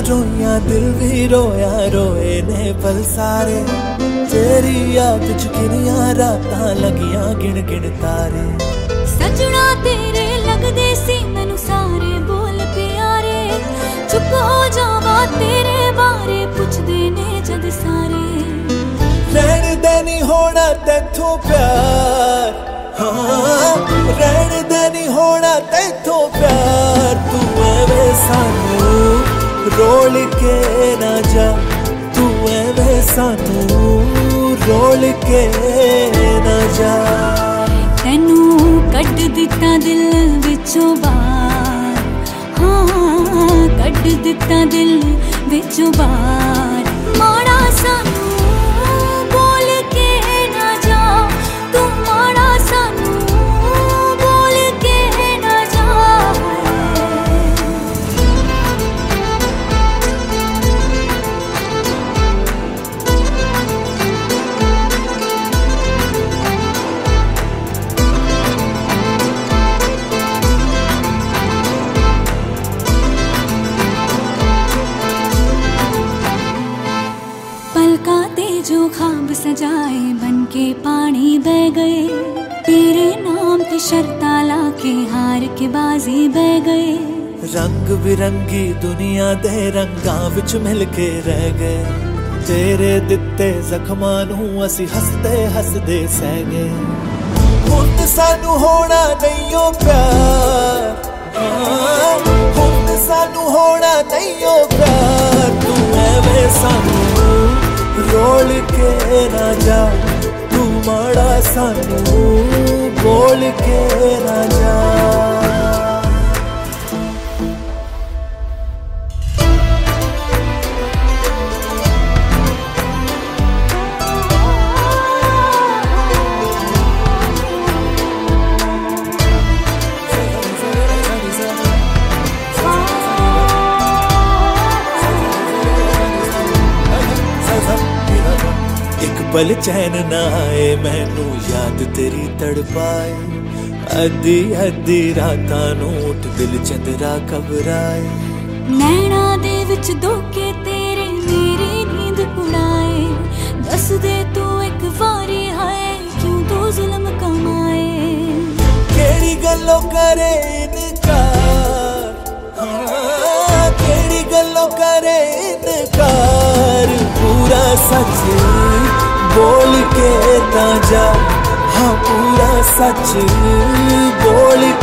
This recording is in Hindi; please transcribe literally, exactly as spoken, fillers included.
रोइया दिल भी रोया, रोए ने पल सारे। तेरी याद च किनिया रातां लगियां गिन गिन तारे। सजना तेरे लगदे सी मैनू सारे बोल प्यारे। चुप हो जावा तेरे बारे पुछदे ने जद सारे। रहन दे नी होना तेथों प्यार, हाँ रहन दे नी होना तेथों प्यार। तू एवें सानू रोल के ना जा, तू एवें सानू रोल के ना जा। तैनू कट दिता दिल विचों बाहर, हाँ कट दिता दिल विचों बाहर। माड़ा सानू बोल के ना जा, तू माड़ा सानू बोल के ना जा। पलका ते जो ख्वाब सजाए बन के पानी बह गए। तेरे नाम ते शर्ता लाके हार के बाजी बह गए। रंग बिरंगी दुनिया दे रंगां विच मिल के रह गए। तेरे दिते जख्मां नूं असी हसदे हसदे सह गए। हुण सानू होना नहीं ओ प्यार, हाँ हुण सानू होना नहीं ओ प्यार। तू एवें सानू रोल के ना जा, तू माड़ा सानू बोल के ना जा। एक पल चैन ना आए मैनू याद तेरी तड़पाए। अद्धी अद्धी रातां नूं उठ दिल चंदरा घबराए। नैना दे विच धोखे तेरे मेरी नींद उड़ाए। दस दे तू एक वारी हाय क्यों तू जुल्म कमाए। केड़ी गल्लों करे इनकार, हाँ केड़ी गल्लों करे इनकार। पूरा सच बोल के ना जा, हाँ पूरा सच बोल